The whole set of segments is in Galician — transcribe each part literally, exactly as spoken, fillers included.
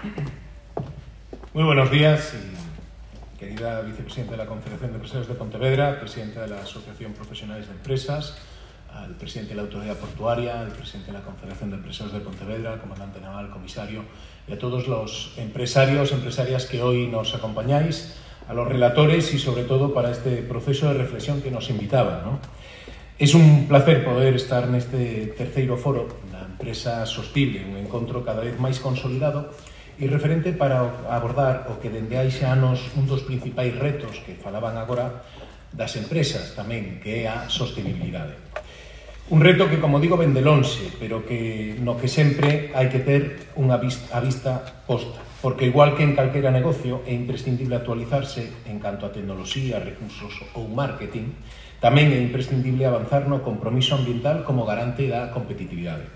Muy buenos días, y, querida vicepresidenta de la Confederación de Empresarios de Pontevedra, presidenta de la Asociación Profesionales de Empresas, al presidente de la Autoridad Portuaria, al presidente de la Confederación de Empresarios de Pontevedra, comandante naval, comisario, y a todos los empresarios, empresarias que hoy nos acompañáis, a los relatores y sobre todo para este proceso de reflexión que nos invitaba, ¿no? Es un placer poder estar neste terceiro foro da empresa sostible, un encontro cada vez máis consolidado e referente para abordar o que dende hai xa anos un dos principais retos que falaban agora das empresas tamén, que é a sostenibilidade. Un reto que, como digo, ven de lonxe, pero que no que sempre hai que ter unha vista, a vista posta, porque igual que en calquera negocio é imprescindible actualizarse en canto a tecnoloxía, recursos ou marketing, tamén é imprescindible avanzar no compromiso ambiental como garante da competitividade.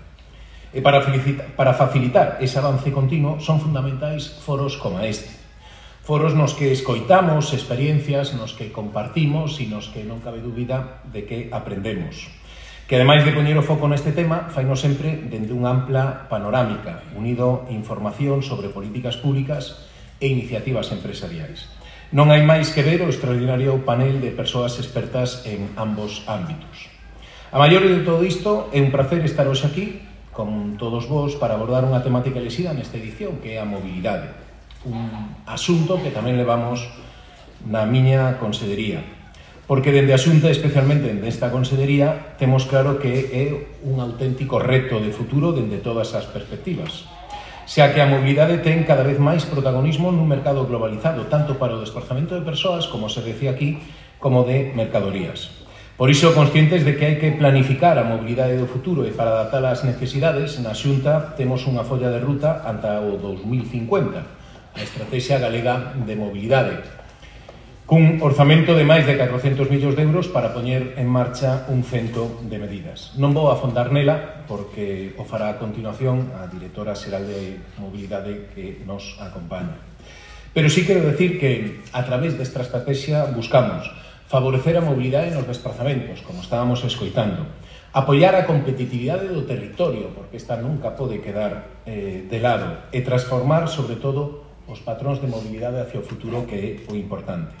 E para, para facilitar ese avance continuo son fundamentais foros como este. Foros nos que escoitamos experiencias, nos que compartimos e nos que non cabe dúbida de que aprendemos. Que ademais de poñer o foco neste tema, faino sempre dende unha ampla panorámica, unido información sobre políticas públicas e iniciativas empresariais. Non hai máis que ver o extraordinario panel de persoas expertas en ambos ámbitos. A maior de todo isto, é un placer estar hoxe aquí con todos vos para abordar unha temática elixida nesta edición, que é a mobilidade. Un asunto que tamén levamos na miña consellería. Porque dende a Xunta, especialmente dende esta consellería, temos claro que é un auténtico reto de futuro dende todas as perspectivas. Xa que a mobilidade ten cada vez máis protagonismo nun mercado globalizado, tanto para o desplazamento de persoas, como se decía aquí, como de mercadorías. Por iso, conscientes de que hai que planificar a mobilidade do futuro e para adaptar as necesidades, na Xunta temos unha folla de ruta ata o dos mil cincuenta, a Estrategia Galega de Mobilidade, cun orzamento de máis de catrocentos millóns de euros para poñer en marcha un cento de medidas. Non vou afondar nela, porque o fará a continuación a directora xeral de Mobilidade que nos acompaña. Pero sí quero decir que, a través desta estrategia, buscamos favorecer a mobilidade nos desplazamentos, como estábamos escoitando, apoiar a competitividade do territorio, porque esta nunca pode quedar eh, de lado, e transformar, sobre todo, os patróns de mobilidade hacia o futuro, que é o importante.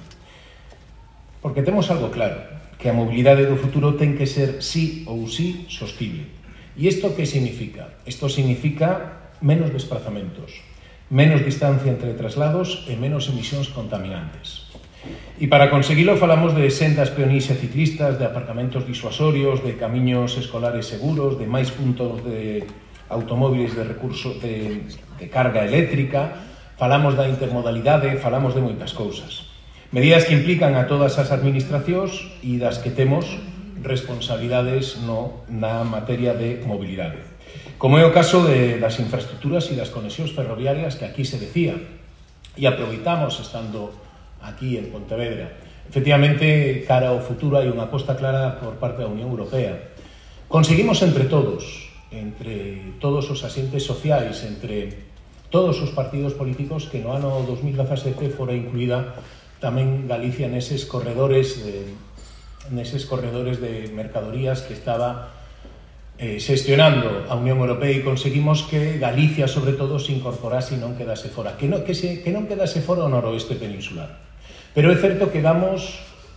Porque temos algo claro, que a mobilidade do futuro ten que ser sí ou sí sostible. E isto que significa? Isto significa menos desplazamentos, menos distancia entre traslados e menos emisións contaminantes. E para conseguilo falamos de sendas peonís e ciclistas, de aparcamentos disuasorios, de camiños escolares seguros, de máis puntos de automóviles de recurso de, de carga eléctrica, falamos da intermodalidade, falamos de moitas cousas. Medidas que implican a todas as administracións e das que temos responsabilidades no, na materia de mobilidade. Como é o caso de, das infraestructuras e das conexións ferroviarias que aquí se decía, e aproveitamos estando aquí en Pontevedra. Efectivamente, cara ao futuro hai unha aposta clara por parte da Unión Europea. Conseguimos entre todos, entre todos os asentes sociais, entre todos os partidos políticos, que no ano dos mil dezasete fora incluída tamén Galicia neses corredores de, neses corredores de mercadorías que estaba eh, xestionando a Unión Europea, e conseguimos que Galicia, sobre todo, se incorporase e non quedase fora, que non, que se, que non quedase fora o noroeste peninsular. Pero é certo que vamos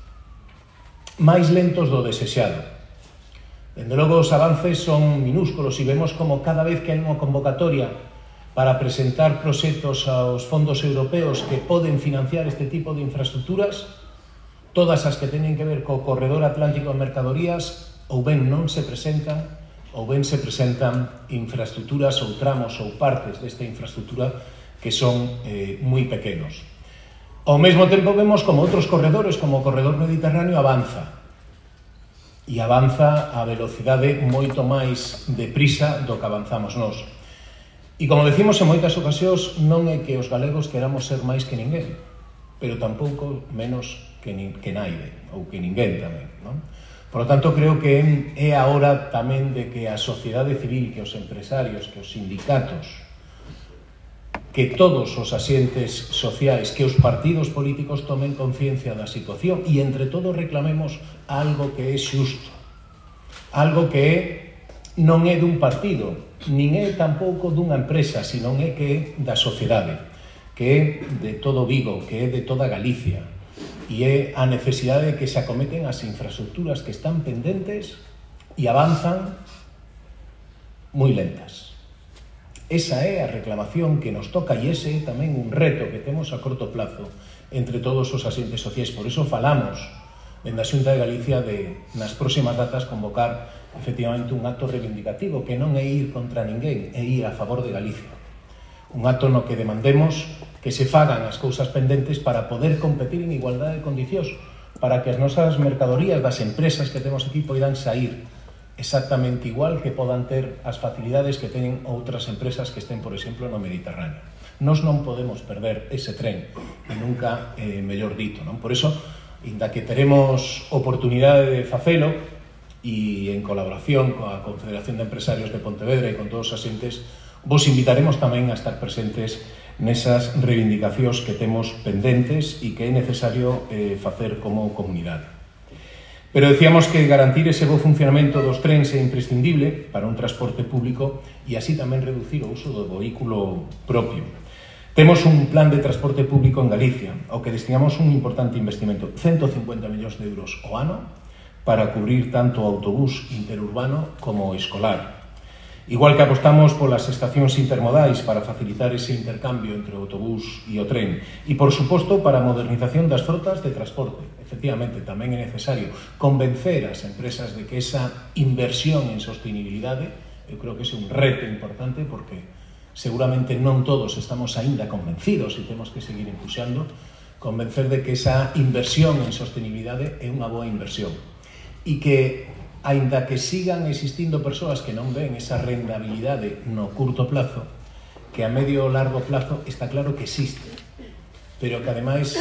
máis lentos do desexado. Dende logo, os avances son minúsculos e vemos como cada vez que hai unha convocatoria para presentar proxectos aos fondos europeos que poden financiar este tipo de infraestructuras, todas as que teñen que ver co corredor atlántico de mercadorías, ou ben non se presentan, ou ben se presentan infraestructuras ou tramos ou partes desta infraestructura que son eh, moi pequenos. Ao mesmo tempo vemos como outros corredores, como o corredor mediterráneo, avanza. E avanza a velocidade moito máis deprisa do que avanzamos nós. E como decimos en moitas ocasións, non é que os galegos queramos ser máis que ninguén, pero tampouco menos que, ni, que naide, ou que ninguén tamén, non? Por lo tanto, creo que é a hora tamén de que a sociedade civil, que os empresarios, que os sindicatos, que todos os asientes sociais, que os partidos políticos tomen conciencia da situación e entre todos reclamemos algo que é xusto, algo que non é dun partido, nin é tampouco dunha empresa, senón é que é da sociedade, que é de todo Vigo, que é de toda Galicia, e é a necesidade de que se acometen as infraestructuras que están pendentes e avanzan moi lentas. Esa é a reclamación que nos toca e ese é tamén un reto que temos a corto plazo entre todos os asentes sociais. Por iso falamos dende a Xunta de Galicia de, nas próximas datas, convocar efectivamente un acto reivindicativo que non é ir contra ninguén, é ir a favor de Galicia. Un acto no que demandemos que se fagan as cousas pendentes para poder competir en igualdade de condicións, para que as nosas mercadorías das empresas que temos aquí poidan sair exactamente igual, que podan ter as facilidades que teñen outras empresas que estén, por exemplo, no Mediterráneo. Nos non podemos perder ese tren, e nunca eh, mellor dito, non? Por iso, inda que teremos oportunidade de facelo, e en colaboración coa Confederación de Empresarios de Pontevedra e con todos os asentes, vos invitaremos tamén a estar presentes nesas reivindicacións que temos pendentes e que é necesario eh, facer como comunidade. Pero decíamos que garantir ese bo funcionamento dos trens é imprescindible para un transporte público e así tamén reducir o uso do vehículo propio. Temos un plan de transporte público en Galicia, ao que destinamos un importante investimento, ciento cincuenta millóns de euros ao ano, para cubrir tanto o autobús interurbano como o escolar. Igual que apostamos polas estacións intermodais para facilitar ese intercambio entre o autobús e o tren. E, por suposto, para a modernización das frotas de transporte. Efectivamente, tamén é necesario convencer as empresas de que esa inversión en sostenibilidade, eu creo que é un reto importante, porque seguramente non todos estamos aínda convencidos e temos que seguir impulsando, convencer de que esa inversión en sostenibilidade é unha boa inversión. E que aínda que sigan existindo persoas que non ven esa rentabilidade no curto plazo, que a medio ou largo plazo está claro que existe, pero que ademais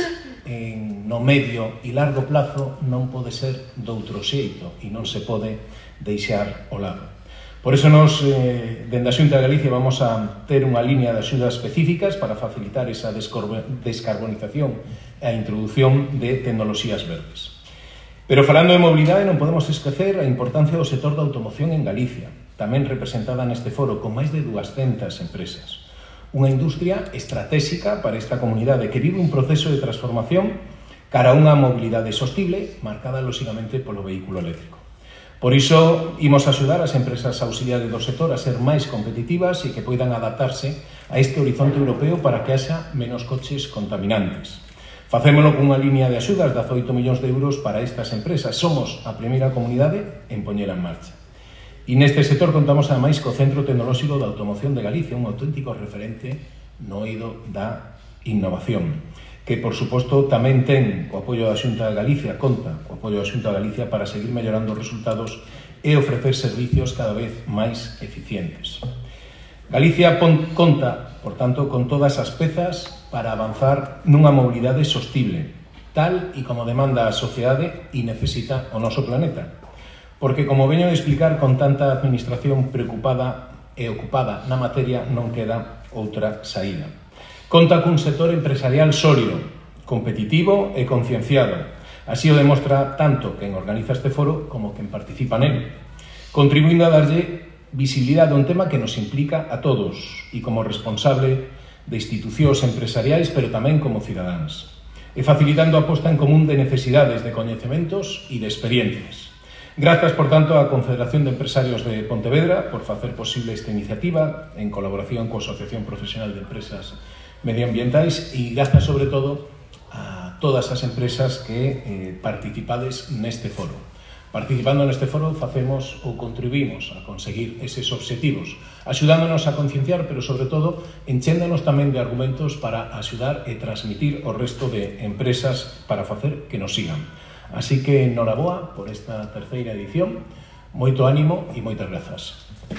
en, no medio e largo plazo non pode ser doutro xeito e non se pode deixar ao lado. Por iso nos, eh, dende a Xunta de Galicia, vamos a ter unha línea de axudas específicas para facilitar esa descarbonización e a introdución de tecnoloxías verdes. Pero falando de mobilidade non podemos esquecer a importancia do sector da automoción en Galicia, tamén representada neste foro con máis de duascentas empresas. Unha industria estratégica para esta comunidade que vive un proceso de transformación cara a unha mobilidade sostible marcada lóxicamente polo vehículo eléctrico. Por iso, imos axudar as empresas auxiliares do sector a ser máis competitivas e que poidan adaptarse a este horizonte europeo para que haxa menos coches contaminantes. Facémolo cunha línea de axudas de dezaoito millóns de euros para estas empresas. Somos a primeira comunidade en poñela en marcha. E neste sector contamos ademais co Centro Tecnolóxico de Automoción de Galicia, un auténtico referente no eido da innovación, que, por suposto, tamén ten o apoio da Xunta de Galicia, conta co apoio da Xunta de Galicia para seguir mellorando os resultados e ofrecer servicios cada vez máis eficientes. Galicia conta, por tanto, con todas as pezas para avanzar nunha mobilidade sostible, tal e como demanda a sociedade e necesita o noso planeta. Porque, como veño de explicar, con tanta administración preocupada e ocupada na materia, non queda outra saída. Conta cun sector empresarial sólido, competitivo e concienciado. Así o demostra tanto quen organiza este foro como quen participa nel, contribuindo a darlle visibilidade a un tema que nos implica a todos e como responsable de institucións empresariais, pero tamén como cidadáns, e facilitando a posta en común de necesidades, de coñecementos e de experiencias. Grazas, por tanto, á Confederación de Empresarios de Pontevedra por facer posible esta iniciativa en colaboración coa Asociación Profesional de Empresas Medioambientais e grazas, sobre todo, a todas as empresas que eh, participades neste foro. Participando neste foro facemos ou contribuímos a conseguir eses obxectivos, axudándonos a concienciar, pero sobre todo enchéndonos tamén de argumentos para axudar e transmitir o resto de empresas para facer que nos sigan. Así que, noraboa por esta terceira edición, moito ánimo e moitas grazas.